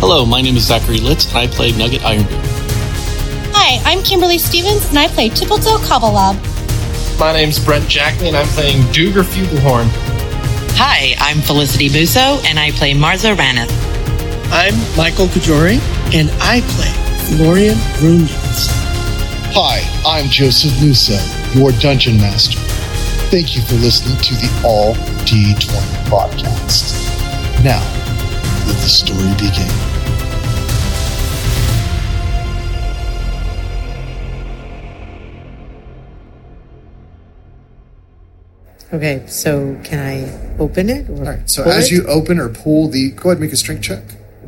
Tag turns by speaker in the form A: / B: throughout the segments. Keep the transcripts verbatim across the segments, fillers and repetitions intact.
A: Hello, my name is Zachary Litz, and I play Nugget Ironbeard.
B: Hi, I'm Kimberly Stevens, and I play Tippletoe Cobblelob.
C: My name's Brent Jackney, and I'm playing Duger Fuglehorn.
D: Hi, I'm Felicity Busso, and I play Marza Raneth.
E: I'm Michael Kajori, and I play Florian Runes.
F: Hi, I'm Joseph Musso, your Dungeon Master. Thank you for listening to the All D twenty podcast. Now, let the story begin.
G: Okay, so can I open it? Or
H: All right, so
G: pull
H: as
G: it?
H: you open or pull the... Go ahead and make a strength check.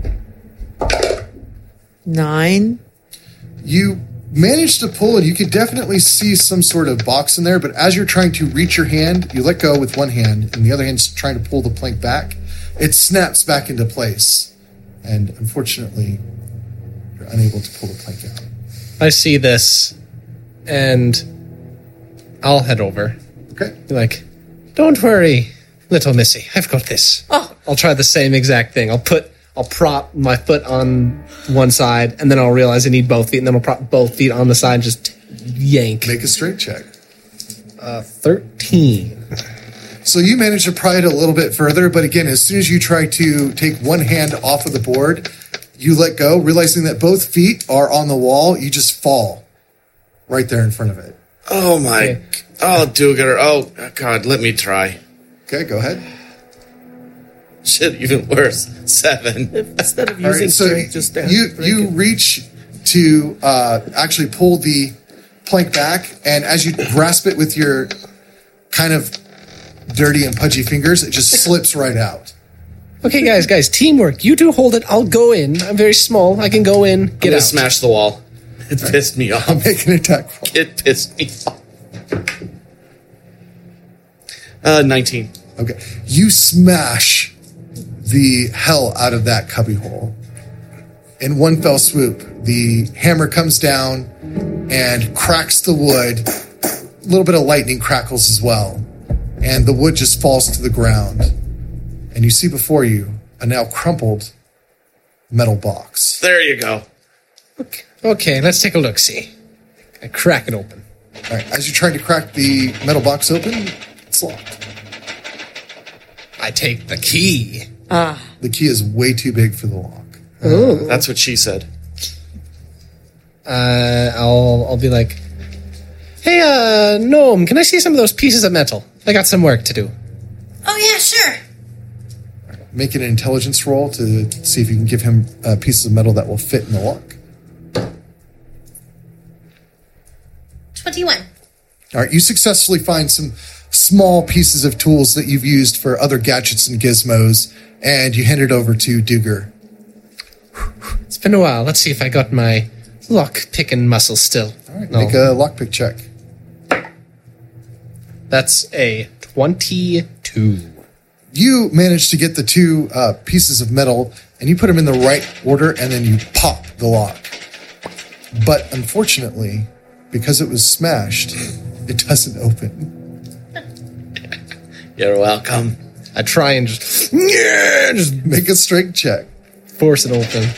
G: Nine.
H: You manage to pull it. You could definitely see some sort of box in there, but as you're trying to reach your hand, you let go with one hand, and the other hand's trying to pull the plank back. It snaps back into place, and unfortunately, you're unable to pull the plank out.
C: I see this, and I'll head over.
H: Okay.
C: Be like, don't worry, little missy, I've got this.
G: Oh.
C: I'll try the same exact thing. I'll put, I'll prop my foot on one side, and then I'll realize I need both feet, and then I'll prop both feet on the side and just yank.
H: Make a strength check.
C: Uh, thirteen.
H: So you manage to pry it a little bit further, but again, as soon as you try to take one hand off of the board, you let go, realizing that both feet are on the wall. You just fall right there in front of it.
I: Oh, my...
C: Okay.
I: Oh, Duger. Oh, God, let me try.
H: Okay, go ahead.
I: Shit, even worse. Seven.
E: Instead of
H: All
E: using
H: right, so
E: strength, just down.
H: you you reach to uh, actually pull the plank back, and as you grasp it with your kind of dirty and pudgy fingers, it just slips right out.
C: Okay, guys, guys, teamwork. You two hold it. I'll go in. I'm very small. I can go in.
I: I'm
C: Get
I: gonna
C: out.
I: smash the wall. It pissed me off.
H: I'll make an attack roll.
I: It pissed me off. Uh, nineteen.
H: Okay. You smash the hell out of that cubbyhole. In one fell swoop, the hammer comes down and cracks the wood. A little bit of lightning crackles as well. And the wood just falls to the ground. And you see before you a now crumpled metal box.
I: There you go.
C: Okay. Okay, let's take a look. See, I crack it open.
H: All right. As you're trying to crack the metal box open, it's locked.
C: I take the key.
G: Ah.
H: The key is way too big for the lock.
C: Ooh.
I: That's what she said.
C: Uh, I'll I'll be like, hey, uh, gnome, can I see some of those pieces of metal? I got some work to do.
B: Oh, yeah, sure.
H: Make an intelligence roll to see if you can give him uh, pieces of metal that will fit in the lock.
B: twenty-one.
H: All right, you successfully find some small pieces of tools that you've used for other gadgets and gizmos, and you hand it over to Duger.
C: It's been a while. Let's see if I got my lock picking muscle still.
H: All right,
C: No.
H: make a lockpick check.
C: That's a twenty-two.
H: You manage to get the two uh, pieces of metal, and you put them in the right order, and then you pop the lock. But unfortunately, because it was smashed, it doesn't open.
I: You're welcome.
C: I try and just, yeah, just
H: Make a strength check.
C: force it open.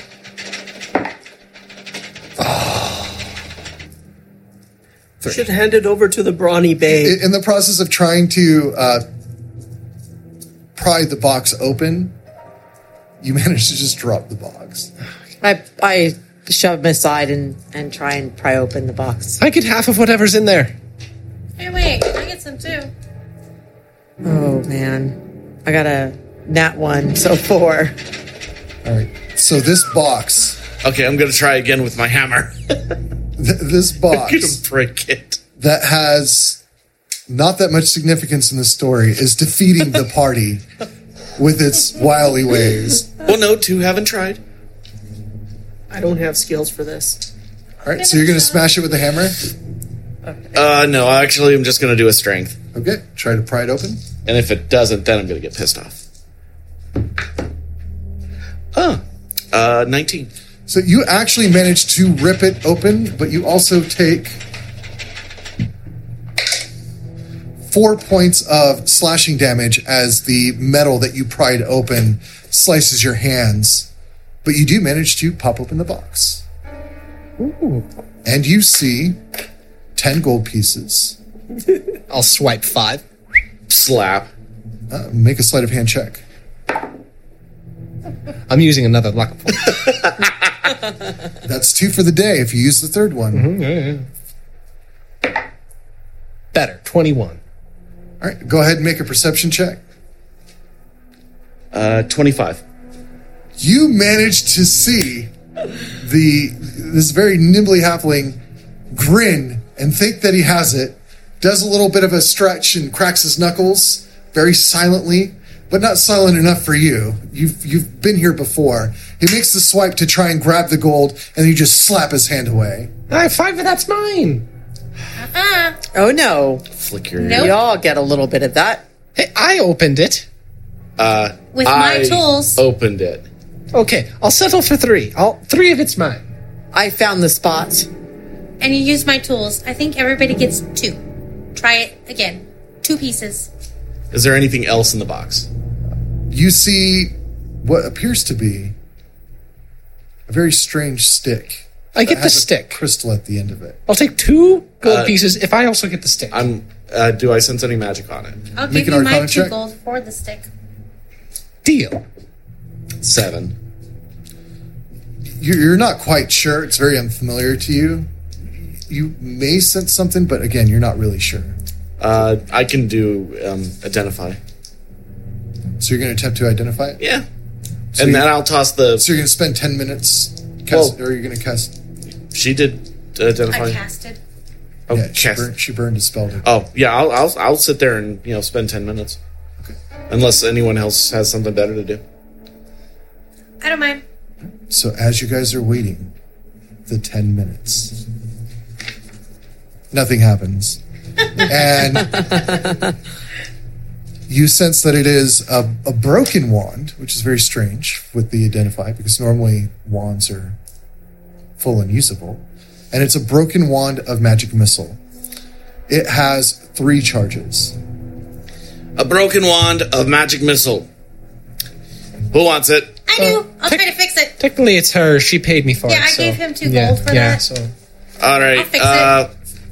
E: You should hand it over to the brawny babe.
H: In the process of trying to uh, pry the box open, you manage to just drop the box.
G: I I shove him aside and, and try and pry open the box.
C: I get half of whatever's in there.
B: Hey, wait, I get some too.
G: Oh, man. I got a nat one, so four.
H: All right. So this box,
I: Okay, I'm gonna try again with my hammer.
H: th- this
I: I'm gonna
H: box
I: break it.
H: that has not that much significance in the story is defeating the party with its wily ways.
I: Well, no, two haven't tried.
E: I don't have skills for this.
H: All right. So you're going to smash it with a hammer.
I: Uh, no, actually, I'm just gonna do a strength.
H: Okay. Try to pry it open.
I: And if it doesn't, then I'm gonna get pissed off. Oh, uh, nineteen.
H: So you actually manage to rip it open, but you also take four points of slashing damage as the metal that you pried open slices your hands But you do manage to pop open the box.
C: Ooh.
H: And you see ten gold pieces.
C: I'll swipe five.
I: Slap.
H: Uh, make a sleight of hand check.
C: I'm using another luck point.
H: That's two for the day if you use the third one.
C: Mm-hmm, yeah, yeah. Better, twenty-one.
H: All right, go ahead and make a perception check.
I: Uh, twenty-five.
H: You manage to see the this very nimbly halfling grin and think that he has it, does a little bit of a stretch and cracks his knuckles very silently, but not silent enough for you. You've you've been here before. He makes the swipe to try and grab the gold, and you just slap his hand away.
C: High five, that's mine.
B: Uh-uh.
G: Oh, no.
I: Flick your
B: Nope.
G: We all get a little bit of that.
C: Hey, I opened it.
I: Uh,
B: With my
I: I
B: tools.
I: opened it.
C: Okay, I'll settle for three. I'll three of it's mine.
G: I found the spot.
B: And you use my tools. I think everybody gets two. Try it again. Two pieces.
I: Is there anything else in the box?
H: You see what appears to be a very strange stick.
C: I get
H: that
C: the
H: has a
C: stick.
H: crystal at the end of it.
C: I'll take two gold
I: Uh,
C: pieces if I also get the stick.
I: I'm. Uh, do I sense any magic on it?
B: I'll
H: Make
B: give
H: an
B: you my
H: Arcana
B: two
H: check.
B: gold for the stick.
C: Deal.
I: Seven.
H: You're you're not quite sure. It's very unfamiliar to you. You may sense something, but again, you're not really sure.
I: Uh, I can do um, identify.
H: So you're going to attempt to identify it?
I: Yeah.
H: So
I: and
H: you-
I: then I'll toss the.
H: So you're going to spend ten minutes cast,
I: Well-
H: or you're going to cast...
I: She did identify.
B: I casted.
I: Oh,
H: yeah, she,
I: cast.
H: burned, she burned a spell. To,
I: Oh, yeah. I'll, I'll I'll sit there and you know spend ten minutes.
H: Okay.
I: Unless anyone else has something better to do.
B: I don't mind.
H: So as you guys are waiting, the ten minutes, nothing happens. And you sense that it is a, a broken wand, which is very strange with the identify, because normally wands are full and usable. And it's a broken wand of magic missile. It has three charges.
I: A broken wand of magic missile. Who wants it?
B: I do. I'll
C: tick-
B: try to fix it.
C: Technically, it's her. She paid me for
B: Yeah,
C: it.
B: I
C: so-
B: gave him two
C: yeah,
B: gold for
C: yeah,
B: that.
C: So
I: All right.
B: I'll fix
I: uh,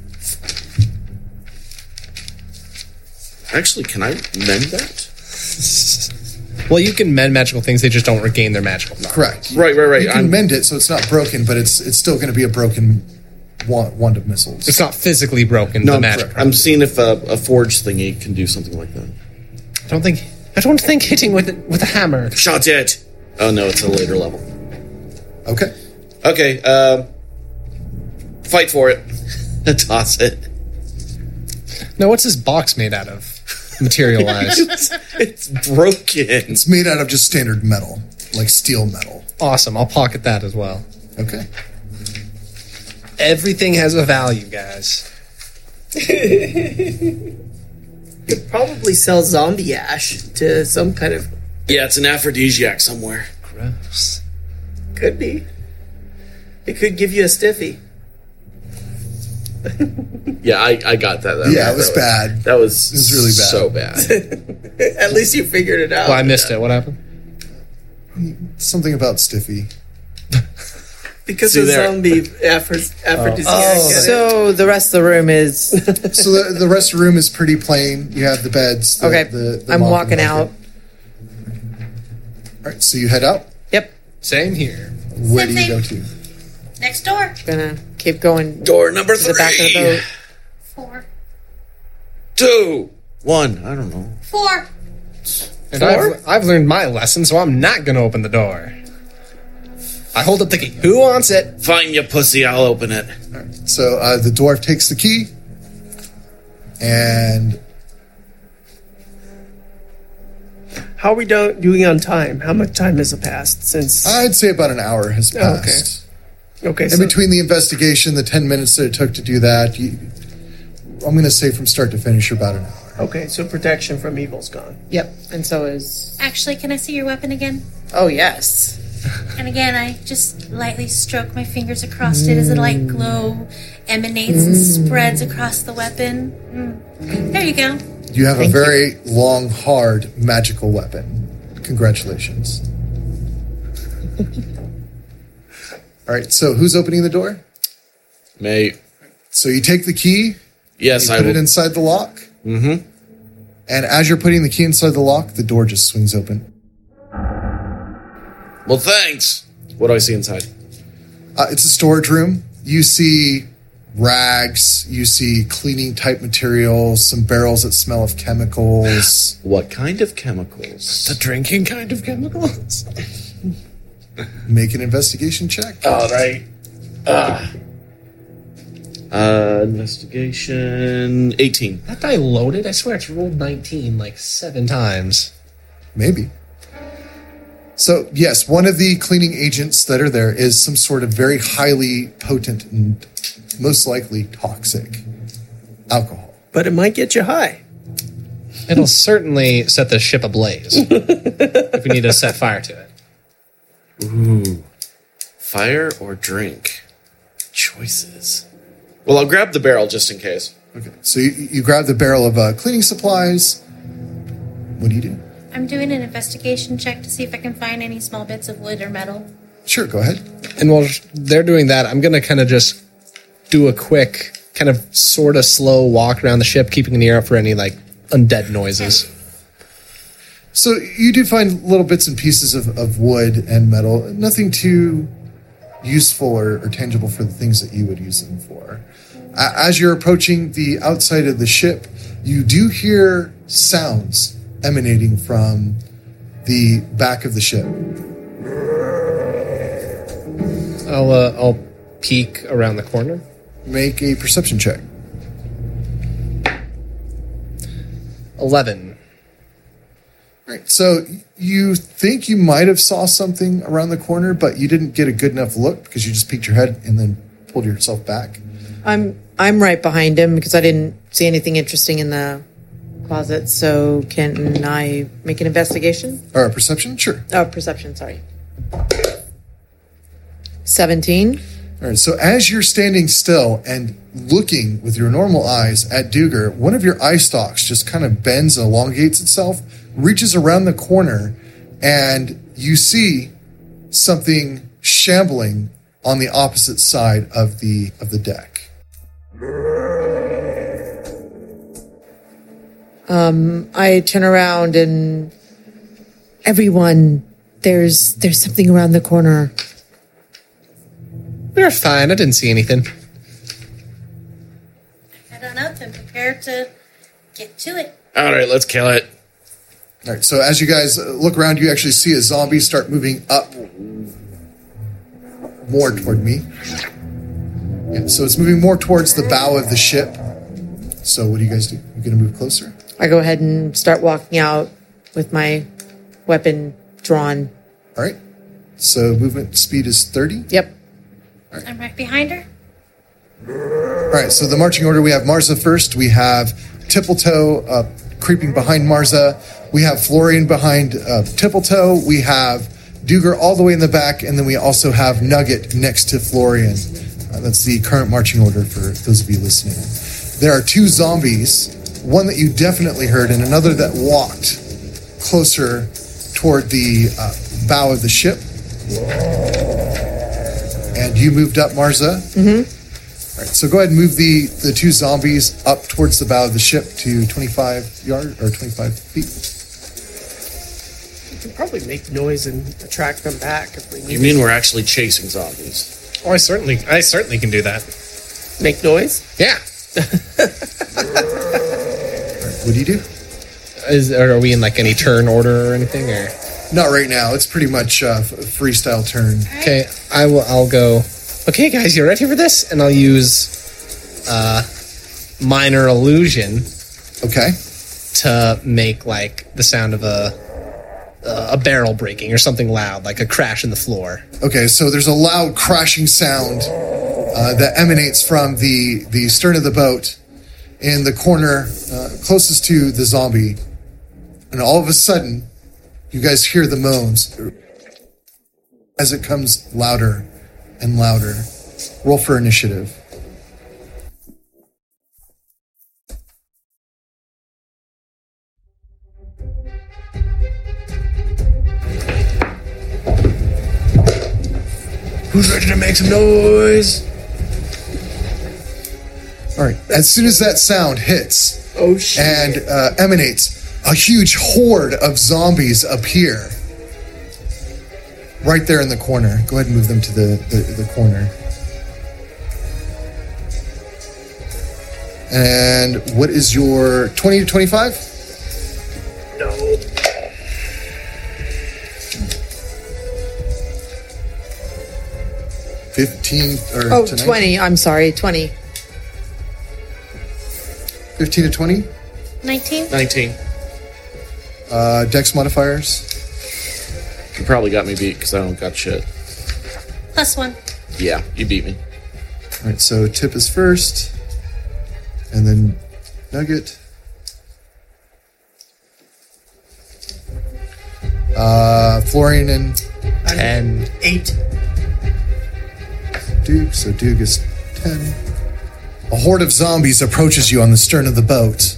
I: Actually, can I mend that?
C: well, you can mend magical things. They just don't regain their magical power.
H: Correct.
I: Right, right, right.
H: You can
I: I'm-
H: mend it so it's not broken, but it's it's still going to be a broken wand, wand of missiles.
C: It's not physically broken.
I: No,
C: the
I: I'm,
C: magic.
I: correct. I'm seeing if a, a forge thingy can do something like that.
C: I don't think. I don't think hitting with it, with a hammer.
I: Shot it. Oh no, it's a later level.
H: Okay.
I: Okay. Uh, fight for it. Toss it.
C: No, what's this box made out of? Material-wise.
I: it's, it's broken.
H: It's made out of just standard metal, like steel metal.
C: Awesome. I'll pocket that as well.
H: Okay.
C: Everything has a value, guys.
E: Could probably sell zombie ash to some kind of.
I: Yeah, it's an aphrodisiac somewhere.
C: Gross.
E: Could be. It could give you a stiffy.
I: Yeah, I, I got that. that
H: Yeah, it was
I: that
H: bad.
I: That was,
H: It was really bad.
I: So bad.
E: At least you figured it out.
C: Well, I missed it. What happened?
H: Something about Stiffy.
E: Because
I: See
E: of
I: there.
E: zombie aphros- aphrodisiac.
G: Oh,
E: get it?
G: so the rest of the room is.
H: So the, the rest of the room is pretty plain. You have the beds. The,
G: Okay.
H: The, the
G: I'm
H: mop
G: walking
H: and
G: out.
H: everything. All right, so you head out.
G: Yep.
C: Same here.
H: Where do you
B: Same
H: go
B: thing.
H: to?
B: Next door.
G: Gonna keep going
I: Door number
G: to the back of the
I: three.
G: boat.
B: Four.
I: Two. One. I don't know.
B: Four.
C: And I've, I've learned my lesson, so I'm not going to open the door. I hold up the key. Who wants it?
I: Fine, you pussy. I'll open it.
H: All right, so uh, the dwarf takes the key, and
E: How are we do- doing on time? How much time has passed since?
H: I'd say about an hour has
E: Oh, okay.
H: passed.
E: okay,
H: In
E: so
H: between the investigation, the ten minutes that it took to do that, you, I'm going to say from start to finish, about an hour.
E: okay, so protection from evil's gone.
G: Yep. And so is.
B: Actually, can I see your weapon again?
G: Oh, yes.
B: And again, I just lightly stroke my fingers across it as a light glow emanates and spreads across the weapon. Mm. There you go.
H: You have
G: Thank
H: a very long, hard, magical weapon. Congratulations. All right, so who's opening the door?
I: May.
H: So you take the key.
I: Yes,
H: you
I: I
H: put
I: will.
H: it inside the lock.
I: Mm-hmm.
H: And as you're putting the key inside the lock, the door just swings open.
I: Well, thanks. What do I see inside?
H: Uh, it's a storage room. You see rags. You see cleaning type materials, some barrels that smell of chemicals.
I: What kind of chemicals?
C: The drinking kind of chemicals.
H: Make an investigation check.
C: All right. Uh,
I: Uh, investigation eighteen.
C: that die loaded? I swear it's rolled nineteen like seven times.
H: Maybe. So, yes, one of the cleaning agents that are there is some sort of very highly potent and most likely toxic alcohol.
E: But it might get you high.
C: It'll certainly set the ship ablaze if we need to set fire to it.
I: Ooh. Fire or drink? Choices. Well, I'll grab the barrel just in case.
H: Okay, so you, you grab the barrel of uh, cleaning supplies. What do you do?
B: I'm doing an investigation check to see if I can find any small bits of wood or metal.
H: Sure, go ahead.
C: And while they're doing that, I'm going to kind of just do a quick, kind of sort of slow walk around the ship, keeping an ear out for any, like, undead noises.
H: So you do find little bits and pieces of, of wood and metal. Nothing too useful or, or tangible for the things that you would use them for. Uh, as you're approaching the outside of the ship, you do hear sounds emanating from the back of the ship.
C: I'll, uh, I'll peek around the corner.
H: Make a perception check.
C: eleven.
H: All right, so you think you might have saw something around the corner, but you didn't get a good enough look because you just peeked your head and then pulled yourself back.
G: I'm I'm right behind him because I didn't see anything interesting in the closet. So can I make an investigation?
H: Or a perception? Sure.
G: Oh, perception. Sorry. Seventeen.
H: All right, so as you're standing still and looking with your normal eyes at Duger, one of your eye stalks just kind of bends and elongates itself, reaches around the corner, and you see something shambling on the opposite side of the of the deck.
G: Um, I turn around and everyone, there's there's something around the corner.
C: We're fine. I didn't see anything.
B: Head on up and prepare to get to it.
I: All right, let's kill it.
H: All right, so as you guys look around, you actually see a zombie start moving up more toward me. Yeah, so it's moving more towards the bow of the ship. So what do you guys do? You're going to move closer?
G: I go ahead and start walking out with my weapon drawn.
H: All right. So movement speed is thirty.
G: Yep.
B: I'm right behind her.
H: All right, so the marching order, we have Marza first. We have Tippletoe uh, creeping behind Marza. We have Florian behind uh, Tippletoe. We have Duger all the way in the back. And then we also have Nugget next to Florian. Uh, that's the current marching order for those of you listening. There are two zombies, one that you definitely heard and another that walked closer toward the uh, bow of the ship. And you moved up, Marza.
G: Mm-hmm.
H: All right, so go ahead and move the, the two zombies up towards the bow of the ship to twenty-five yards or twenty-five feet.
E: We can probably make noise and attract them back if we need
I: You mean we're actually chasing zombies?
C: Oh, I certainly, I certainly can do that.
E: to make noise.
C: Yeah.
H: All right, what do you do?
C: Is are we in like any turn order or anything? Or
H: Not right now. It's pretty much uh, f- freestyle turn.
C: okay, I will. I'll go. Okay, guys, you ready for this? And I'll use uh, minor illusion.
H: Okay.
C: To make like the sound of a uh, a barrel breaking or something loud, like a crash in the floor.
H: Okay, so there's a loud crashing sound uh, that emanates from the, the stern of the boat in the corner uh, closest to the zombie. And all of a sudden, you guys hear the moans as it comes louder and louder. Roll for initiative.
C: Who's ready to make some noise?
H: All right. As soon as that sound hits
C: Oh, shit.
H: and uh, emanates, a huge horde of zombies appear right there in the corner. Go ahead and move them to the, the, the corner. And what is your twenty to twenty-five?
C: No.
H: fifteen or
G: Oh,
H: to
G: twenty. I'm sorry, twenty.
H: fifteen to twenty?
B: nineteen?
I: nineteen.
H: Uh, dex modifiers?
I: You probably got me beat because I don't got shit.
B: Plus one.
I: Yeah, you beat me.
H: All right, so Tip is first, and then Nugget. Uh, Florian and
C: And
E: Eight.
H: Duke, so Duke is ten. A horde of zombies approaches you on the stern of the boat.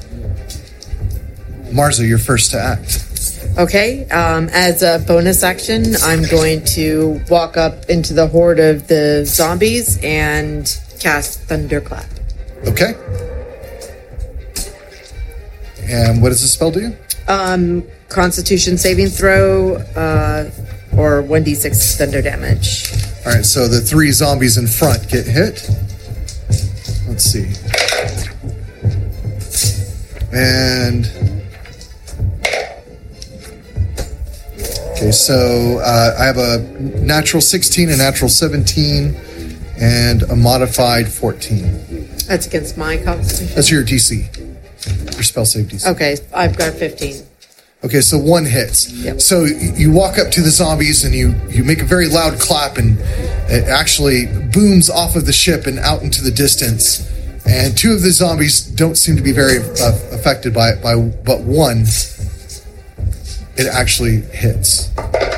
H: Marza, you're first to act.
G: Okay, um, as a bonus action, I'm going to walk up into the horde of the zombies and cast Thunderclap.
H: Okay. And what does the spell do?
G: Um, Constitution saving throw, uh, or one d six thunder damage.
H: All right, so the three zombies in front get hit. Let's see. And... Okay, so uh, I have a natural sixteen, a natural seventeen, and a modified fourteen.
G: That's against my Constitution.
H: That's your D C. Your spell save D C.
G: Okay, I've got fifteen.
H: Okay, so one hits.
G: Yep.
H: So y- you walk up to the zombies and you, you make a very loud clap, and it actually booms off of the ship and out into the distance. And two of the zombies don't seem to be very uh, affected by it, by but one, it actually hits.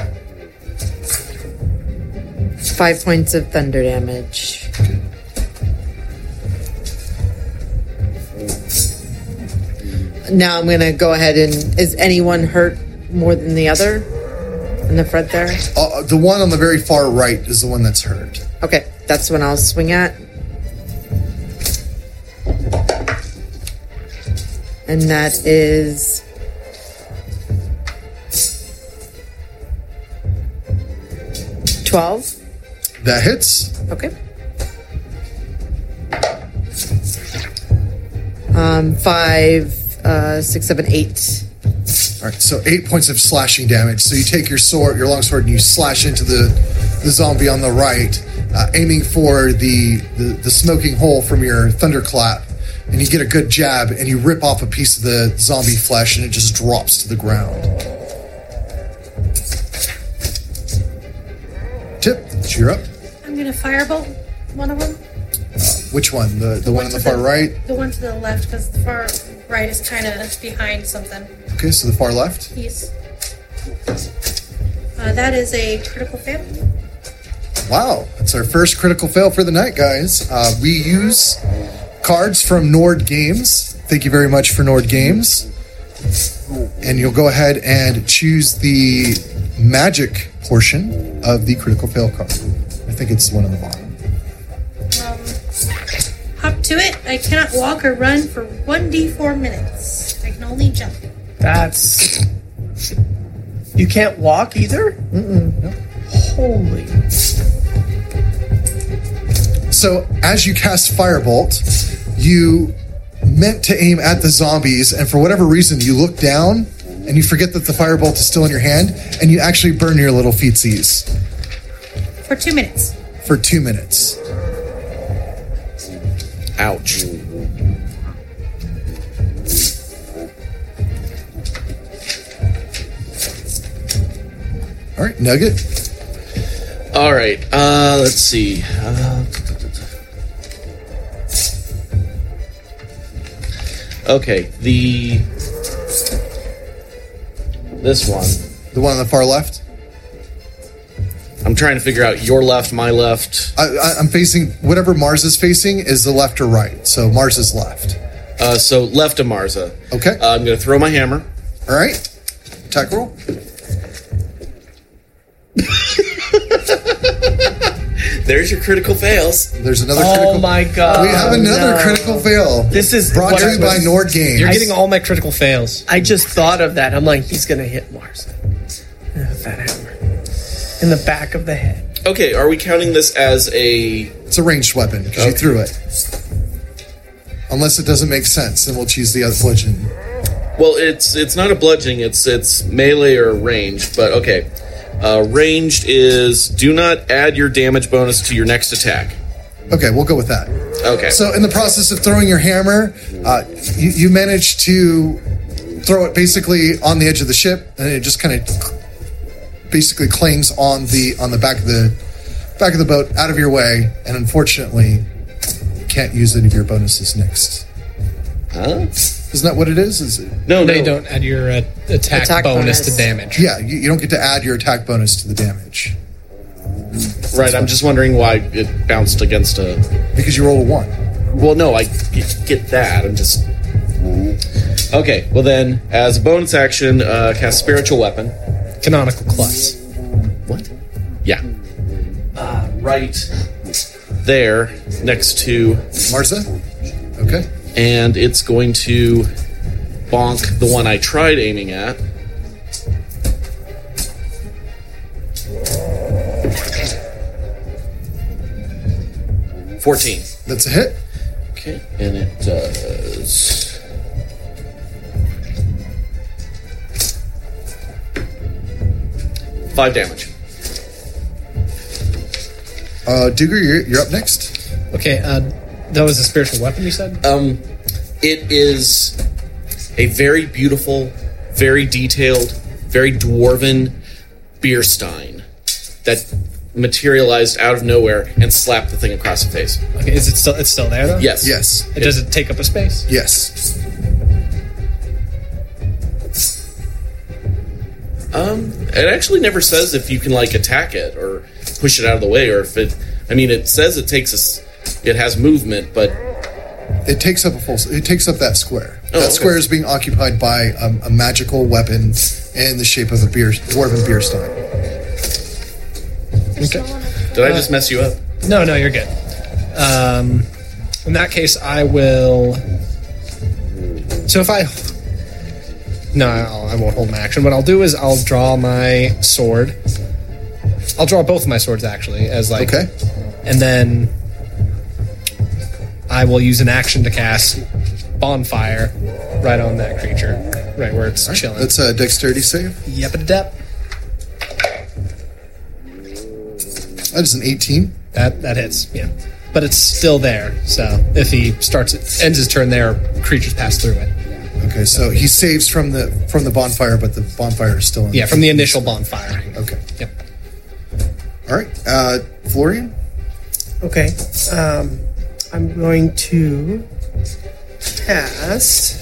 G: Five points of thunder damage. Now I'm going to go ahead and... Is anyone hurt more than the other in the front there?
H: Uh, the one on the very far right is the one that's hurt.
G: Okay, that's the one I'll swing at. And that is... twelve.
H: That hits.
G: Okay. Um, five, uh, six, seven, eight.
H: All right, so eight points of slashing damage. So you take your sword, your longsword, and you slash into the, the zombie on the right, uh, aiming for the, the, the smoking hole from your thunderclap. And you get a good jab, and you rip off a piece of the zombie flesh, and it just drops to the ground. Tip, you're up.
B: I'm going to firebolt one of them.
H: Which one? The the one on the
B: to
H: far right?
B: The one to the left, because the far right is kind of behind something.
H: Okay, so the far left.
B: Yes. Uh, that is a critical fail.
H: Wow, that's our first critical fail for the night, guys. Uh, we use cards from Nord Games. Thank you very much for Nord Games. And you'll go ahead and choose the magic portion of the critical fail card. I think it's the one on the bottom.
B: Um, hop to it. I cannot walk or run for one d four minutes. I can only jump.
E: That's. You can't walk either?
G: Mm-mm.
E: No. Holy.
H: So as you cast Firebolt, you meant to aim at the zombies, and for whatever reason, you look down and you forget that the Firebolt is still in your hand, and you actually burn your little feetsies
B: For two minutes.
H: for two minutes.
I: Ouch.
H: All right, Nugget.
I: All right. Uh, let's see. Uh, okay. The this one.
H: The one on the far left.
I: I'm trying to figure out your left, my left.
H: I, I, I'm facing whatever Mars is facing is the left or right. So Mars is left.
I: Uh, so left of Marza.
H: Okay.
I: Uh, I'm going to throw my hammer.
H: All right. Attack roll.
I: There's your critical fails.
H: There's another
C: Oh
H: critical.
C: my god.
H: We have another
E: no.
H: critical fail.
E: This is
H: brought
E: what
H: to you by
E: happens.
H: Nord Games.
C: You're getting all my critical fails.
E: I just thought of that. I'm like, he's gonna hit Mars. With that hammer. In the back of the head.
I: Okay, are we counting this as a...
H: It's a ranged weapon because you
I: Okay.
H: threw it. Unless it doesn't make sense, then we'll choose the other bludgeon.
I: Well, it's it's not a bludgeoning, it's it's melee or ranged, but okay. Uh, ranged is do not add your damage bonus to your next attack.
H: Okay, we'll go with that.
I: Okay.
H: So, in the process of throwing your hammer, uh, you, you manage to throw it basically on the edge of the ship, and it just kind of basically clangs on the on the back of the back of the boat, out of your way, and unfortunately, you can't use any of your bonuses next.
I: Huh?
H: Isn't that what it is? Is it?
I: No, no.
C: They don't add your uh, attack,
G: Attack
C: bonus,
G: bonus.
C: to damage.
H: Yeah, you, you don't get to add your attack bonus to the damage
I: Right, I'm just wondering why it bounced against a...
H: because you roll a one.
I: Well, no, I get that. I'm just... Okay, well then, as a bonus action, uh, cast Spiritual Weapon.
C: Canonical Klutz.
I: What? Yeah. Uh, right there, next to...
H: Marza? Okay.
I: And it's going to bonk the one I tried aiming at. fourteen.
H: That's a hit.
I: Okay, and it does... Five damage.
H: Uh, Duger, you're, you're up next.
C: Okay, uh, that was a spiritual weapon, you said?
I: Um, it is a very beautiful, very detailed, very dwarven beer stein that materialized out of nowhere and slapped the thing across the face.
C: Okay, is it still it's still there though?
I: Yes.
H: Yes.
C: It doesn't take up a space?
H: Yes.
I: Um, it actually never says if you can like attack it or push it out of the way, or if it. I mean, it says it takes us. It has movement, but
H: It takes up a full. It takes up that square.
I: Oh,
H: that
I: okay.
H: square is being occupied by um, a magical weapon in the shape of a beer, dwarven beer stein.
C: Okay.
I: did I just mess you up?
C: No, no, you're good. Um, in that case, I will. So if I. No, I'll, I won't hold my action. What I'll do is I'll draw my sword. I'll draw both of my swords actually, as like.
H: Okay.
C: And then I will use an action to cast bonfire right on that creature, right where it's chilling.
H: That's a dexterity save.
C: Yep, a dep.
H: That is an eighteen.
C: That that hits, yeah. But it's still there. So if he starts it, ends his turn there, creatures pass through it.
H: Okay, so he saves from the from the bonfire, but the bonfire is still in.
C: Yeah, from the initial bonfiring.
H: Okay.
C: Yep.
H: All right, uh, Florian.
E: Okay. Um, I'm going to cast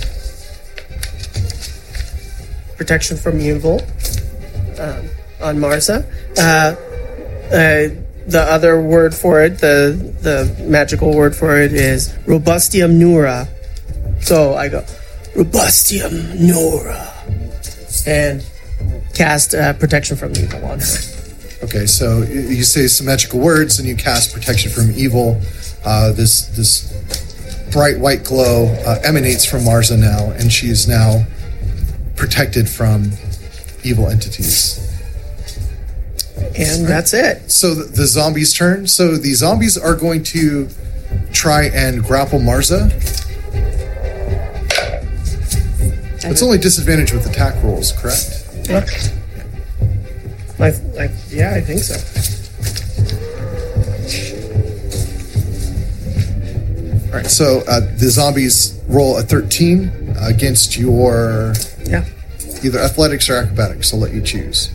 E: Protection from Evil um, on Marza. Uh, uh, the other word for it, the the magical word for it is Robustium Nura. So I go Robustium Nura and cast uh, Protection from Evil on her.
H: Okay, so y- you say some magical words and you cast protection from evil. Uh, this this bright white glow uh, emanates from Marza now, and she is now protected from evil entities.
E: And that's it.
H: So the, the zombies' turn. So the zombies are going to try and grapple Marza. It's only disadvantage with attack rolls, correct?
E: Yeah. I, I, yeah, I think so.
H: All right. So uh, the zombies roll a thirteen against your
E: Yeah.
H: either athletics or acrobatics. I'll let you choose.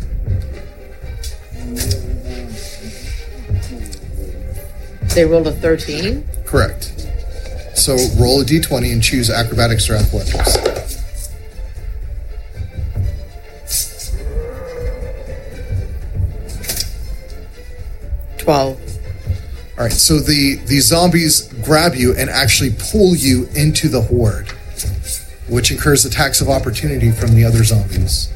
G: They rolled a thirteen.
H: Correct. So roll a d twenty and choose acrobatics or athletics.
G: twelve.
H: All right. So the the zombies grab you and actually pull you into the horde, which incurs attacks of opportunity from the other zombies.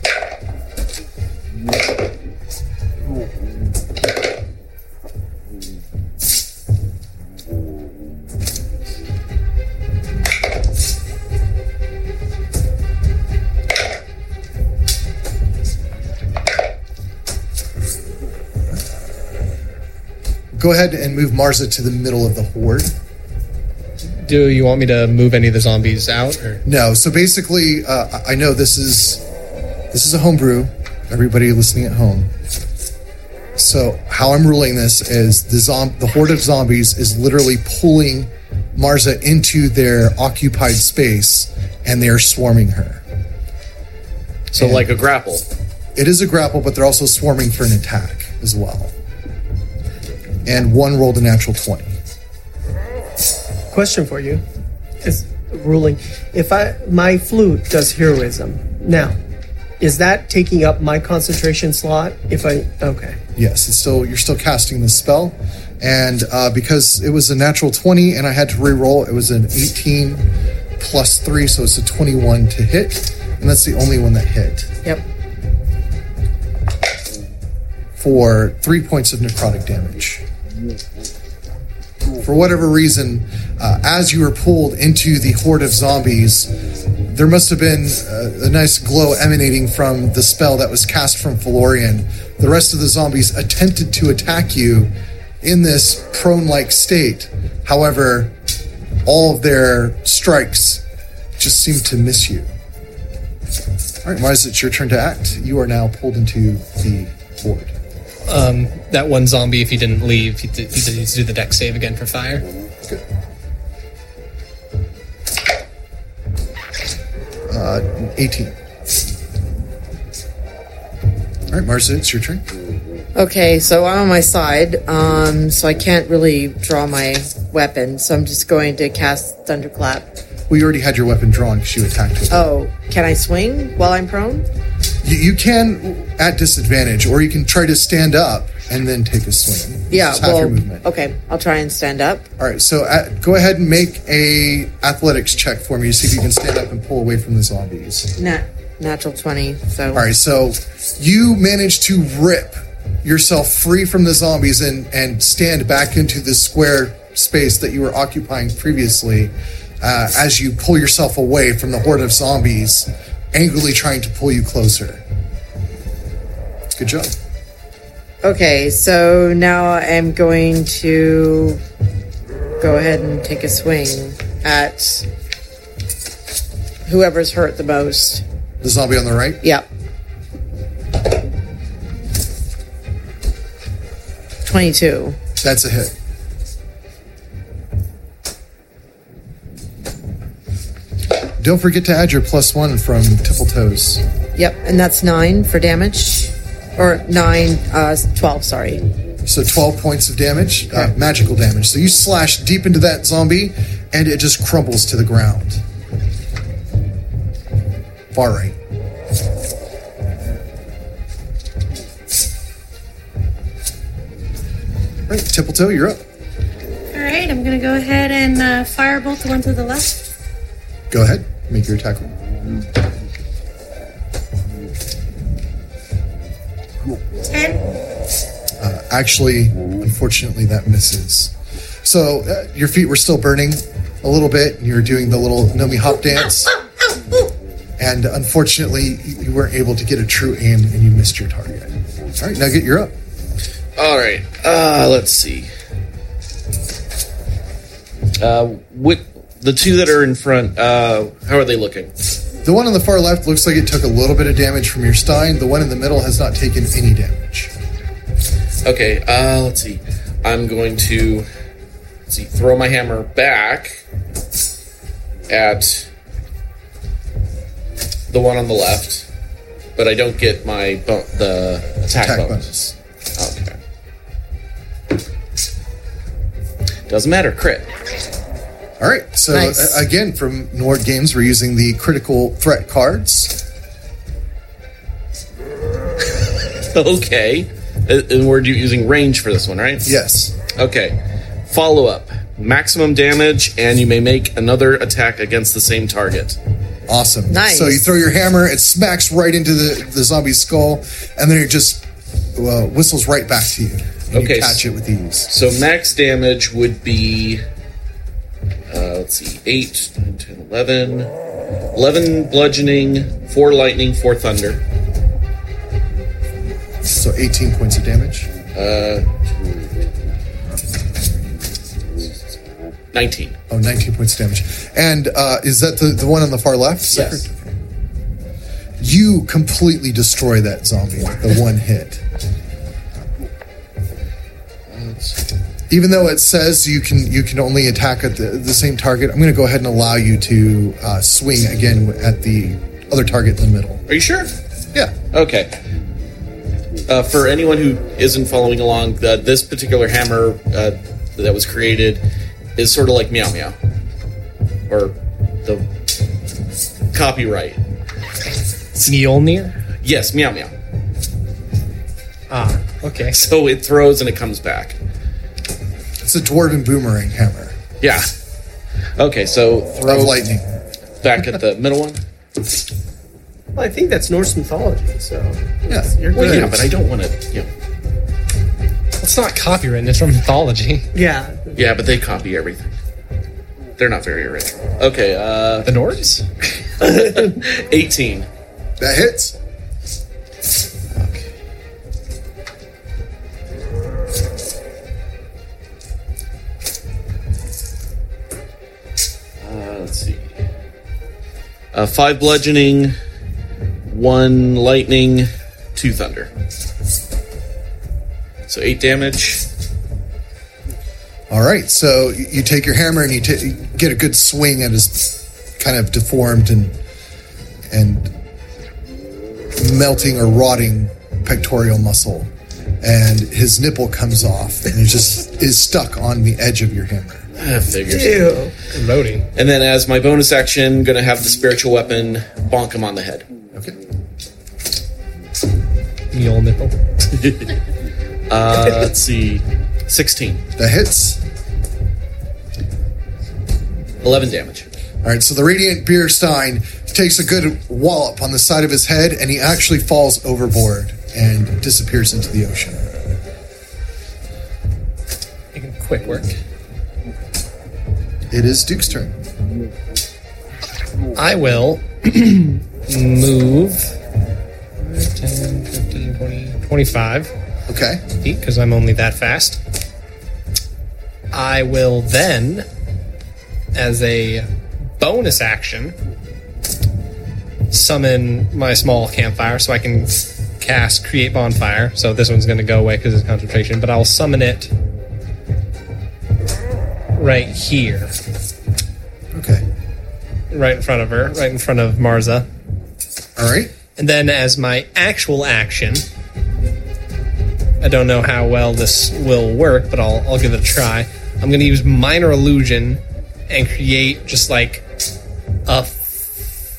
H: go ahead and move Marza to the middle of the horde.
C: Do you want me to move any of the zombies out? Or?
H: No. So basically, uh, I know this is this is a homebrew. Everybody listening at home. So how I'm ruling this is the zom- the horde of zombies is literally pulling Marza into their occupied space, and they are swarming her.
I: So and like a grapple.
H: It is a grapple, but they're also swarming for an attack as well. And one rolled a natural twenty.
E: Question for you is ruling. If I my flute does heroism now, is that taking up my concentration slot? If I okay.
H: Yes, it's still you're still casting the spell, and uh, because it was a natural twenty and I had to re-roll, it was an eighteen plus three, so it's a twenty-one to hit, and that's the only one that hit.
G: Yep.
H: For three points of necrotic damage. For whatever reason, uh, as you were pulled into the horde of zombies, there must have been a, a nice glow emanating from the spell that was cast from Felorian. The rest of the zombies attempted to attack you in this prone-like state. However, all of their strikes just seemed to miss you. All right, Mars, it's your turn to act. You are now pulled into the horde.
C: Um, that one zombie, if he didn't leave, he, did, he needs to do the dex save again for fire.
H: Good. Uh, eighteen. All right, Marza, it's your turn.
G: Okay, so I'm on my side, um, so I can't really draw my weapon, so I'm just going to cast Thunderclap.
H: Well, you already had your weapon drawn because you attacked with it.
G: Oh, can I swing while I'm prone?
H: You, you can at disadvantage, or you can try to stand up and then take a swing.
G: Yeah,
H: Just half
G: well,
H: your movement.
G: okay, I'll try and stand up.
H: All right, so at, go ahead and make a athletics check for me to see if you can stand up and pull away from the zombies.
G: Nat- natural twenty, so...
H: All right, so you manage to rip yourself free from the zombies and, and stand back into the square space that you were occupying previously uh, as you pull yourself away from the horde of zombies, angrily trying to pull you closer. Good job.
G: Okay, so now I'm going to go ahead and take a swing at whoever's hurt the most.
H: The zombie on the right?
G: Yep. twenty-two.
H: That's a hit. Don't forget to add your plus one from Tipple Toes.
G: Yep, and that's nine for damage. Or nine, uh, twelve, sorry.
H: So twelve points of damage, uh, magical damage. So you slash deep into that zombie, and it just crumbles to the ground. Far right. All right, Tippletoe, you're up.
B: All right, I'm going to go ahead and uh, firebolt the one to the left.
H: Go ahead, make your attack roll.
B: ten.
H: Uh, actually, unfortunately, that misses. So uh, your feet were still burning a little bit, and you were doing the little Nomi hop dance. And unfortunately, you weren't able to get a true aim, and you missed your target. All right, Nugget, you're up.
I: All right. Uh, let's see. Uh, what the two that are in front? Uh, how are they looking?
H: The one on the far left looks like it took a little bit of damage from your Stein. The one in the middle has not taken any damage.
I: Okay. Uh, let's see. I'm going to let's see. Throw my hammer back at the one on the left, but I don't get my bo- the attack,
H: Attack
I: bonus. Okay. Doesn't matter. Crit.
H: All right. So
G: Nice.
H: uh, again, from Nord Games, we're using the critical threat cards.
I: Okay. Uh, And we're do- using range for this one, right?
H: Yes.
I: Okay. Follow up. Maximum damage, and you may make another attack against the same target.
H: Awesome.
G: Nice.
H: So you throw your hammer, it smacks right into the, the zombie's skull, and then it just uh, whistles right back to you. And
I: Okay.
H: you catch it with ease.
I: So max damage would be, uh, let's see, eight, nine, ten, eleven. eleven bludgeoning, four lightning, four thunder.
H: So eighteen points of damage.
I: Uh, nineteen.
H: Oh, nineteen points of damage. And uh, is that the, the one on the far left?
I: Yes.
H: Okay. You completely destroy that zombie, the one hit. Even though it says you can you can only attack at the, the same target, I'm going to go ahead and allow you to uh, swing again at the other target in the middle.
I: Are you sure?
H: Yeah.
I: Okay. Uh, for anyone who isn't following along, uh, this particular hammer uh, that was created is sort of like Meow Meow. Or the copyright.
C: Mjolnir?
I: Yes, Meow Meow.
C: Ah, okay.
I: So it throws and it comes back.
H: It's a dwarven boomerang hammer.
I: Yeah. Okay, so throw
H: Of lightning.
I: back at the middle one.
E: Well, I think that's Norse mythology, so
H: Yeah.
E: you're
I: Well,
E: good.
I: yeah, but I don't want to. You know.
C: It's not copywritten, it's from mythology.
E: Yeah.
I: Yeah, but they copy everything. They're not very original. Okay, uh,
C: The Nords?
I: eighteen.
H: That hits.
I: Okay. Uh, let's see. Uh, five bludgeoning, one lightning, two thunder. So eight damage.
H: All right, so y- you take your hammer and you, ta- you get a good swing at his kind of deformed and and melting or rotting pectoral muscle, and his nipple comes off and it just is stuck on the edge of your hammer.
I: Ah, figures.
E: Ew.
C: Loading.
I: And then as my bonus action, gonna have the spiritual weapon bonk him on the head.
H: Okay.
C: Mule nipple.
I: Uh, let's see. sixteen.
H: That hits.
I: eleven damage.
H: All right, so the Radiant Beer Stein takes a good wallop on the side of his head, and he actually falls overboard and disappears into the ocean.
C: Making quick work.
H: It is Duke's turn.
C: I will move ten, fifteen, twenty, twenty-five
H: Okay.
C: feet because I'm only that fast. I will then, as a bonus action, summon my small campfire so I can cast Create Bonfire. So this one's going to go away because it's concentration, but I'll summon it right here,
H: Okay.
C: right in front of her, right in front of Marza.
H: All right.
C: And then as my actual action, I don't know how well this will work, but I'll, I'll give it a try. I'm going to use Minor Illusion and create just like a f-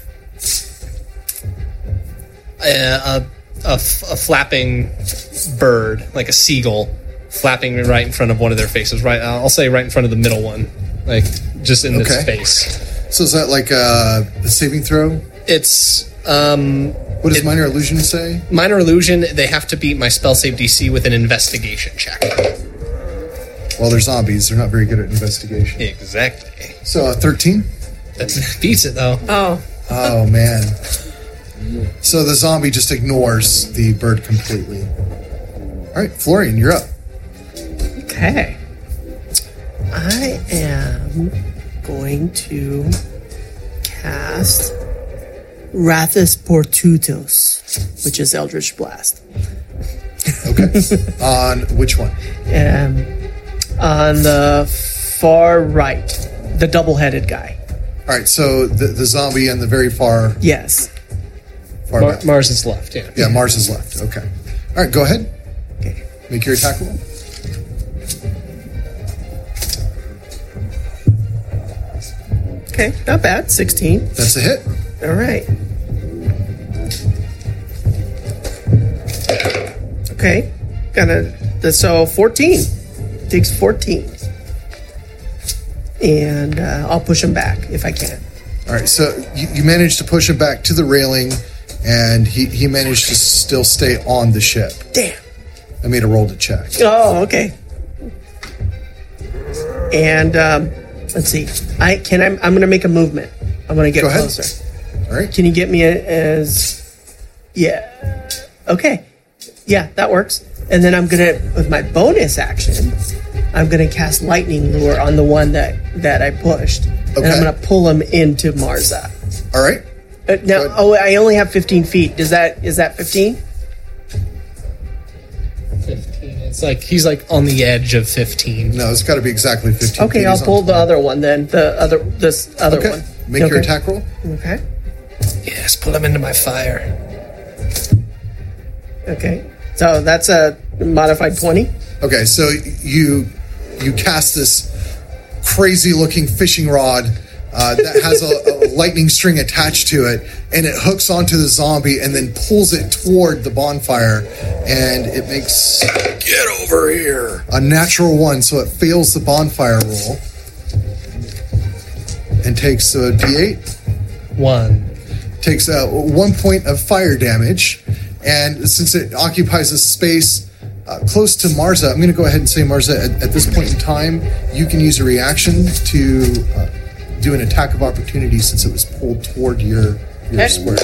C: a, a, a, f- a flapping bird, like a seagull, flapping right in front of one of their faces. Right, I'll say right in front of the middle one, like just in
H: Okay.
C: its face.
H: So is that like a, a saving throw?
C: It's um,
H: What does
C: It-
H: Minor Illusion say?
C: Minor Illusion. They have to beat my spell save D C with an investigation check.
H: Well, they're zombies. They're not very good at investigation.
C: Exactly.
H: So, uh, thirteen?
C: That beats it though.
E: Oh.
H: Oh, man. So the zombie just ignores the bird completely. All right, Florian, you're up.
E: Okay. I am going to cast Rathus Portutos, which is Eldritch Blast.
H: Okay. On which one?
E: Um, on the far right, the double-headed guy.
H: All right, so the, the zombie on the very far,
E: Yes.
H: far
C: Mar-
H: back.
C: Mars is left. Yeah.
H: Yeah, Mars is left. Okay. All right, go ahead.
E: Okay.
H: Make your attack roll.
E: Okay, not bad. sixteen.
H: That's a hit.
E: All right. Okay. Gonna so fourteen. Takes fourteen. And uh, I'll push him back if I can.
H: All right, so you, you managed to push him back to the railing, and he, he managed to still stay on the ship.
E: Damn.
H: I made a roll to check.
E: Oh, okay. And um, let's see. I can. I'm, I'm going to make a movement. I'm going to get
H: Go ahead.
E: closer.
H: All right.
E: Can you get me a, as? Yeah. Okay. Yeah, that works. And then I'm gonna, with my bonus action, I'm going to cast Lightning Lure on the one that, that I pushed. And
H: Okay.
E: I'm going to pull him into Marza.
H: All right.
E: Uh, now, oh, I only have fifteen feet. Does that is that fifteen?
C: fifteen. It's like he's like on the edge of fifteen.
H: No, it's got to be exactly fifteen.
E: Okay,
H: feet.
E: I'll
H: He's on
E: pull the
H: twenty.
E: other one then. The other, this other
H: Okay.
E: one.
H: Make
E: okay.
H: your attack roll.
E: Okay.
C: Yes, pull him into my fire.
E: Okay. So that's a modified twenty.
H: Okay, so you you cast this crazy looking fishing rod uh, that has a, a lightning string attached to it, and it hooks onto the zombie and then pulls it toward the bonfire, and it makes get over here a natural one, so it fails the bonfire roll and takes a d eight.
C: One.
H: Takes uh, one point of fire damage, and since it occupies a space uh, close to Marza, I'm going to go ahead and say, Marza, at, at this point in time, you can use a reaction to uh, do an attack of opportunity since it was pulled toward your, your
G: Okay.
H: square.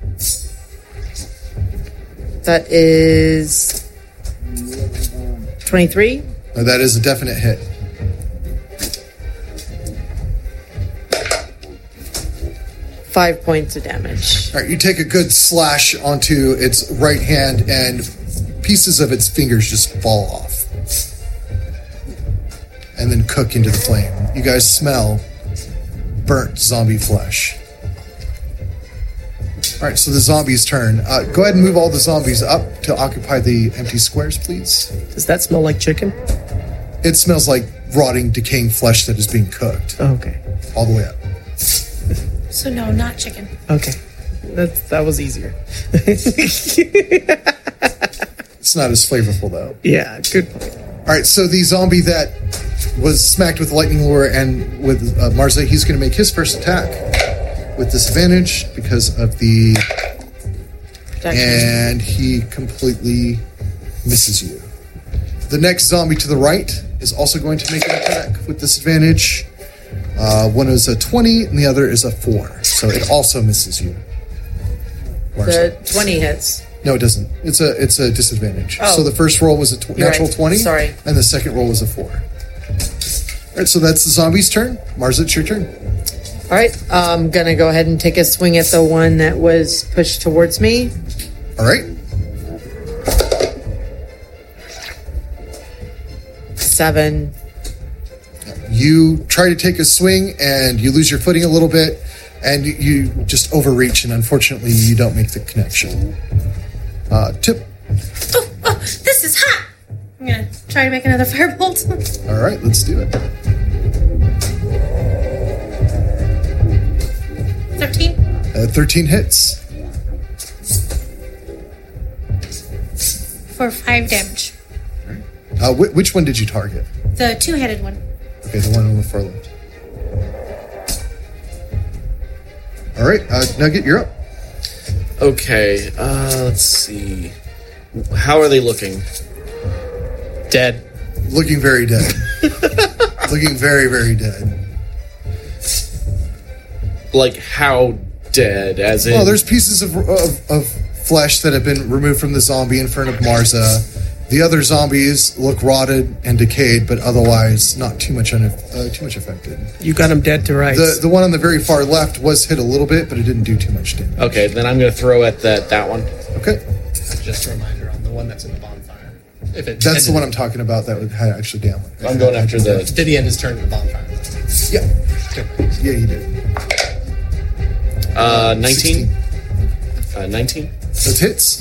G: That is twenty-three.
H: Now, that is a definite hit.
G: Five points of damage.
H: All right, you take a good slash onto its right hand, and pieces of its fingers just fall off and then cook into the flame. You guys smell burnt zombie flesh. All right, so the zombies' turn. Uh, go ahead and move all the zombies up to occupy the empty squares, please.
E: Does that smell like chicken?
H: It smells like rotting, decaying flesh that is being cooked
E: Oh, okay.
H: all the way up.
B: So no, not chicken.
E: Okay. That that was easier.
H: It's not as flavorful, though.
E: Yeah, good point.
H: All right, so the zombie that was smacked with lightning lure and with uh, Marza, he's going to make his first attack with disadvantage because of the... And he completely misses you. The next zombie to the right is also going to make an attack with disadvantage. Uh, one is a twenty and the other is a four. So it also misses you.
G: The twenty hits.
H: No, it doesn't. It's a it's a disadvantage.
G: Oh.
H: So the first roll was a tw-
G: You're
H: natural
G: right.
H: twenty.
G: Sorry.
H: And the second roll was a four. All right, so that's the zombie's turn. Marza, it's your turn.
G: All right, I'm gonna go ahead and take a swing at the one that was pushed towards me.
H: All right.
G: Seven.
H: You try to take a swing and you lose your footing a little bit, and you, you just overreach, and unfortunately, you don't make the connection. Uh, tip.
B: Oh, oh, this is hot. I'm gonna try to make another firebolt.
H: All right, let's do it.
B: Thirteen.
H: Uh, Thirteen hits.
B: For five damage.
H: Uh, wh- which one did you target?
B: The two-headed one.
H: Okay, the one on the far left. All right, uh, Nugget, you're up.
I: Okay, uh, let's see. How are they looking?
C: Dead.
H: Looking very dead. Looking very, very dead.
I: Like, how dead? As in.
H: Well, there's pieces of, of, of flesh that have been removed from the zombie in front of Marza. The other zombies look rotted and decayed, but otherwise not too much un- uh, too much affected.
E: You got him dead to rights.
H: The the one on the very far left was hit a little bit, but it didn't do too much damage.
I: Okay, then I'm going to throw at that that one.
H: Okay,
C: Just a reminder on the one that's in the bonfire. If it
H: that's the one I'm talking about. That would had actually damage.
I: I'm going after the.
C: Did he end his turn in the bonfire?
H: Yeah, yeah, you did.
I: Uh, nineteen?
H: sixteen.
I: Uh, nineteen?
H: Those hits.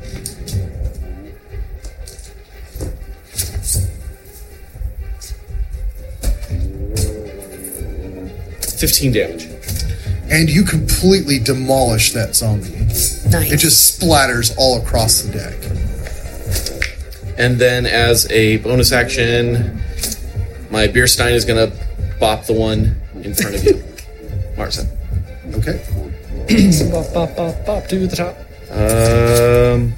I: fifteen damage.
H: And you completely demolish that zombie.
G: Nice.
H: It just splatters all across the deck.
I: And then as a bonus action, my beer stein is going to bop the one in front of you. Marza.
H: Okay.
C: Bop, bop, bop, bop to the top.
I: Um,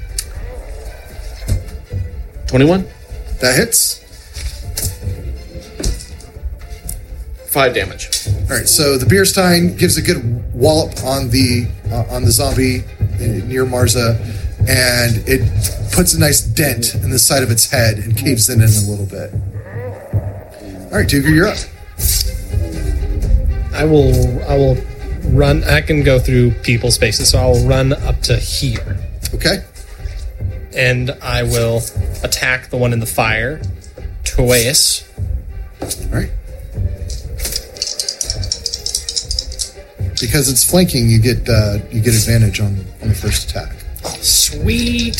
I: twenty-one?
H: That hits.
I: Five damage.
H: All right, so the beer stein gives a good wallop on the uh, on the zombie near Marza, and it puts a nice dent in the side of its head and caves in it a little bit. All right, Duger, you're up.
C: I will. I will run. I can go through people spaces, so I will run up to here,
H: Okay.
C: and I will attack the one in the fire, Toeus.
H: All right. Because it's flanking, you get uh, you get advantage on, on the first attack.
C: Oh, sweet.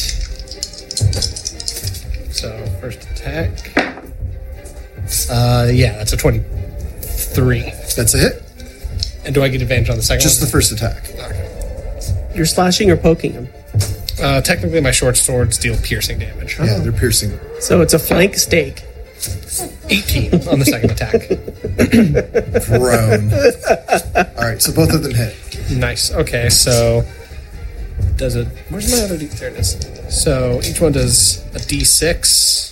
C: So first attack. Uh, yeah, that's a twenty-three.
H: That's a hit.
C: And do I get advantage on the second
H: Just
C: one?
H: the first attack.
E: You're slashing or poking him.
C: Uh, technically, my short swords deal piercing damage.
H: Yeah, they're piercing.
E: So it's a flank stake.
C: eighteen on the second attack.
H: Groan. All right, so both of them hit.
C: Nice. Okay, so does it? Where's my other D? There it is. So each one does a D six.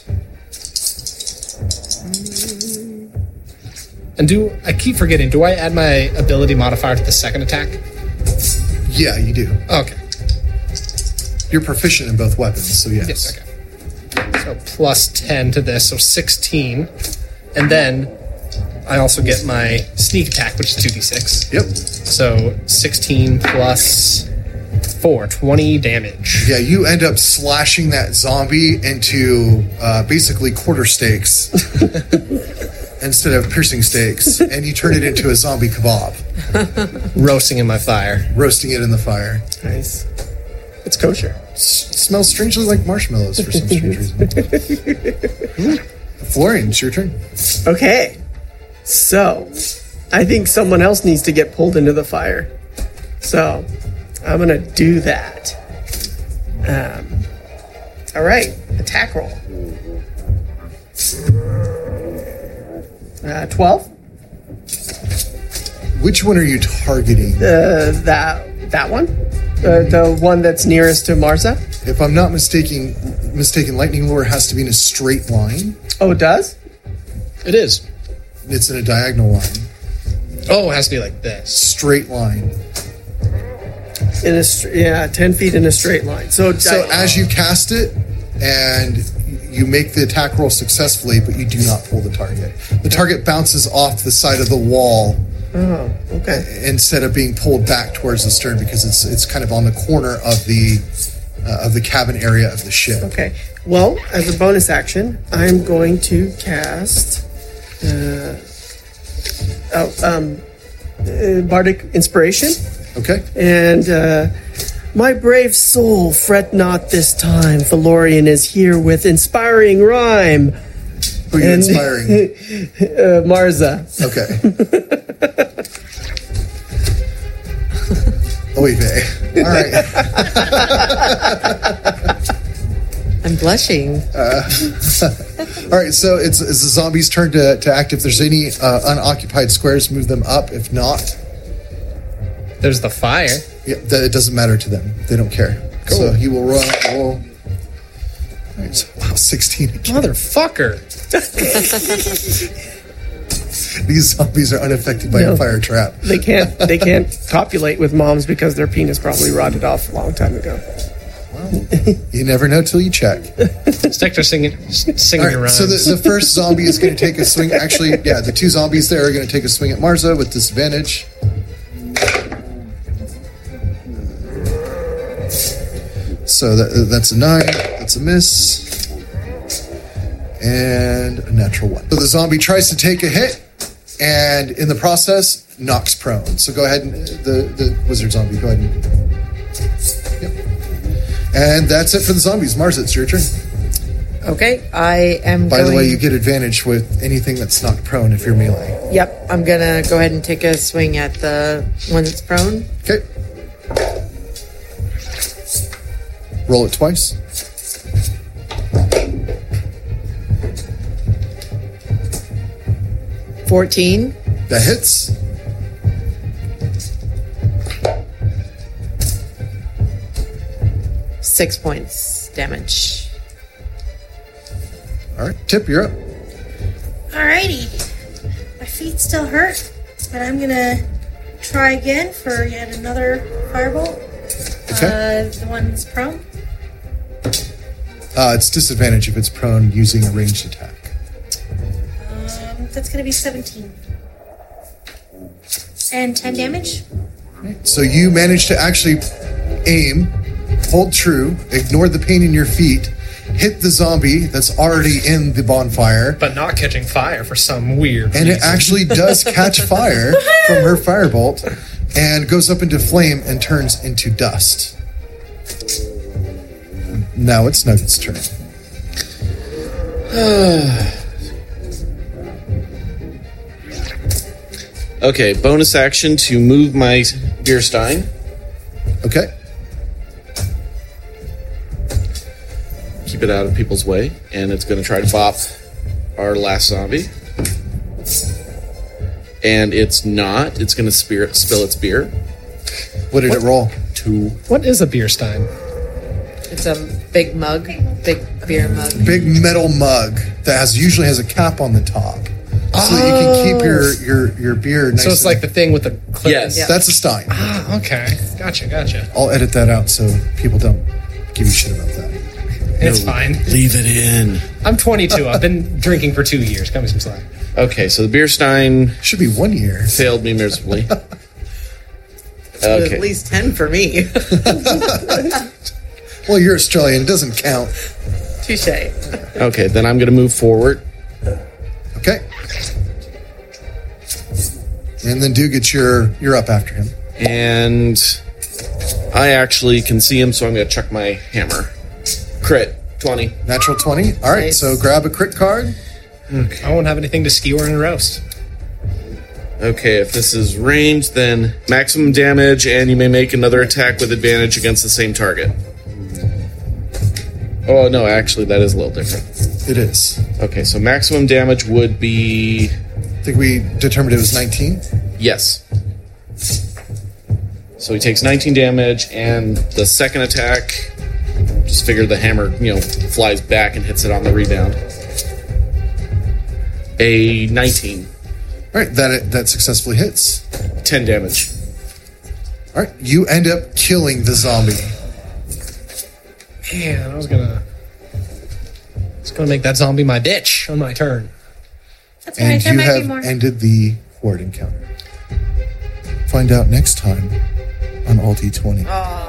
C: And do I keep forgetting? Do I add my ability modifier to the second attack?
H: Yeah, you do.
C: Okay.
H: You're proficient in both weapons, so yes.
C: Yes. Okay. So plus ten to this, so sixteen, and then I also get my sneak attack, which is two d six.
H: Yep.
C: So sixteen plus four, twenty damage.
H: Yeah, you end up slashing that zombie into uh, basically quarter steaks instead of piercing steaks, and you turn it into a zombie kebab,
C: Roasting in my fire.
H: roasting it in the fire.
E: Nice. It's kosher.
H: S- smells strangely like marshmallows for some strange reason. Florian, it's your turn.
E: Okay. So, I think someone else needs to get pulled into the fire. So, I'm going to do that. Um, all right. Attack roll. Uh, twelve.
H: Which one are you targeting?
E: Uh, that that one. Uh, the one that's nearest to Marza.
H: If I'm not mistaken, mistaken, lightning lure has to be in a straight line.
E: Oh, it does?
C: It is.
H: It's in a diagonal line.
C: Oh, it has to be like this.
H: Straight line.
E: In a str- yeah, ten feet in a straight line. So,
H: So
E: I-
H: as you cast it, and you make the attack roll successfully, but you do not pull the target. The target bounces off the side of the wall
E: Oh, okay.
H: instead of being pulled back towards the stern, because it's it's kind of on the corner of the uh, of the cabin area of the ship.
E: Okay. Well, as a bonus action, I'm going to cast uh, oh, um, uh, Bardic Inspiration.
H: Okay.
E: And uh, my brave soul, fret not this time. Valorian is here with inspiring rhyme.
H: Who are you
E: And-
H: inspiring?
E: Uh, Marza.
H: Okay. Oy vey. All right.
G: I'm blushing.
H: All right. So it's, it's the zombies' turn to, to act. If there's any uh, unoccupied squares, move them up. If not,
C: There's the fire.
H: yeah, th- it doesn't matter to them. They don't care.
C: Cool.
H: So he will roll. roll. All right, so, wow, sixteen again.
C: Motherfucker.
H: These zombies are unaffected by
E: No.
H: a fire trap.
E: They can't. They can't copulate with moms because their penis probably rotted off a long time ago.
H: You never know till you check.
C: Stick to singing, singing
H: All
C: your
H: right,
C: rhymes.
H: so the, the first zombie is going to take a swing. Actually, yeah, the two zombies there are going to take a swing at Marza with disadvantage. So that, that's a nine. That's a miss. And a natural one. So the zombie tries to take a hit, and in the process, knocks prone. So go ahead and the, the wizard zombie, go ahead and. Yep. And that's it for the zombies. Marza, it's your turn.
G: Okay, I am
H: By
G: going...
H: the way, you get advantage with anything that's knocked prone if you're melee.
G: Yep, I'm gonna go ahead and take a swing at the one that's prone.
H: Okay. Roll it twice.
G: fourteen.
H: That hits.
G: Six points damage.
H: All right. Tip, you're up.
B: Alrighty. My feet still hurt, but I'm gonna try again for yet another firebolt.
H: Okay.
B: Uh, the one that's prone.
H: Uh, it's disadvantage if it's prone using a ranged attack.
B: Um, That's going to be seventeen. And ten damage?
H: So you manage to actually aim, hold true, ignore the pain in your feet, hit the zombie that's already in the bonfire.
C: But not catching fire for some weird
H: And
C: reason.
H: it actually does catch fire from her firebolt and goes up into flame and turns into dust. Now it's Nugget's turn.
I: Okay, bonus action to move my beer stein.
H: Okay.
I: Keep it out of people's way, and it's going to try to bop our last zombie. And it's not. It's going to spill its beer.
H: What did it roll?
I: Two.
C: What is a beer stein?
G: It's a big mug, big beer mug.
H: Big metal mug that has usually has a cap on the top. So that you can keep your, your, your beer nice.
C: So it's
H: and-
C: like the thing with the clip.
I: Yes.
G: Yeah.
H: That's a stein.
C: Ah, okay. Gotcha, gotcha.
H: I'll edit that out so people don't give you shit about that.
C: It's fine.
I: Leave it in.
C: I'm twenty-two. I've been drinking for two years. Cut me some slack.
I: Okay, so the beer stein
H: Should be one year.
I: failed me miserably.
G: At
I: Okay.
G: least ten for me.
H: Well, you're Australian. It doesn't count.
G: Touche.
I: Okay, then I'm going to move forward.
H: Okay. And then do get your you're up after him.
I: And I actually can see him, so I'm going to chuck my hammer. Crit, twenty.
H: Natural twenty. All right,
G: Nice.
H: so grab a crit card.
C: I won't have anything to skewer and roast.
I: Okay, if this is ranged, then maximum damage, and you may make another attack with advantage against the same target. Oh, no, actually, that is a little different.
H: It is.
I: Okay, so maximum damage would be...
H: I think we determined it was nineteen.
I: Yes. So he takes nineteen damage, and the second attack, just figure the hammer, you know, flies back and hits it on the rebound. A nineteen.
H: All right, that that successfully hits.
I: ten damage.
H: All right, you end up killing the zombie.
C: Man, I was gonna, I was gonna make that zombie my bitch on my turn.
B: That's all right.
H: And
B: There
H: you
B: might
H: have
B: be more.
H: ended the horde encounter. Find out next time on All D twenty.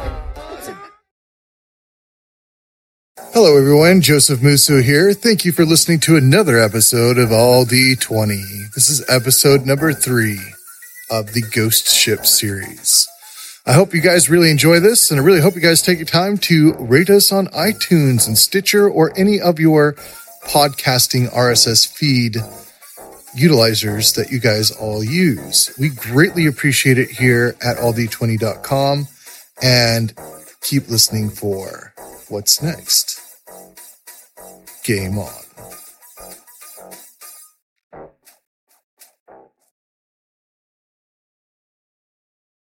H: Hello, everyone. Joseph Musso here. Thank you for listening to another episode of All D twenty. This is episode number three of the Ghost Ship series. I hope you guys really enjoy this, and I really hope you guys take your time to rate us on iTunes and Stitcher or any of your podcasting R S S feed utilizers that you guys all use. We greatly appreciate it here at all d twenty dot com, and keep listening for what's next. Game on.